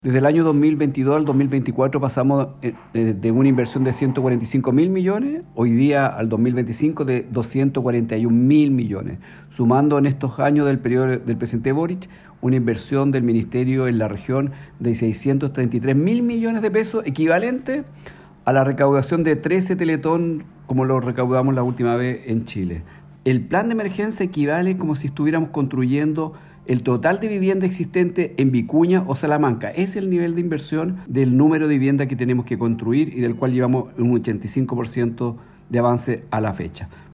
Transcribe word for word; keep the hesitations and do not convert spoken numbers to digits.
Desde el año dos mil veintidós al dos mil veinticuatro pasamos de una inversión de ciento cuarenta y cinco mil millones, hoy día al dos mil veinticinco de doscientos cuarenta y un mil millones, sumando en estos años del periodo del presidente Boric una inversión del ministerio en la región de seiscientos treinta y tres mil millones de pesos, equivalente a la recaudación de trece Teletón como lo recaudamos la última vez en Chile. El plan de emergencia equivale como si estuviéramos construyendo el total de vivienda existente en Vicuña o Salamanca. Es el nivel de inversión del número de viviendas que tenemos que construir y del cual llevamos un ochenta y cinco por ciento de avance a la fecha.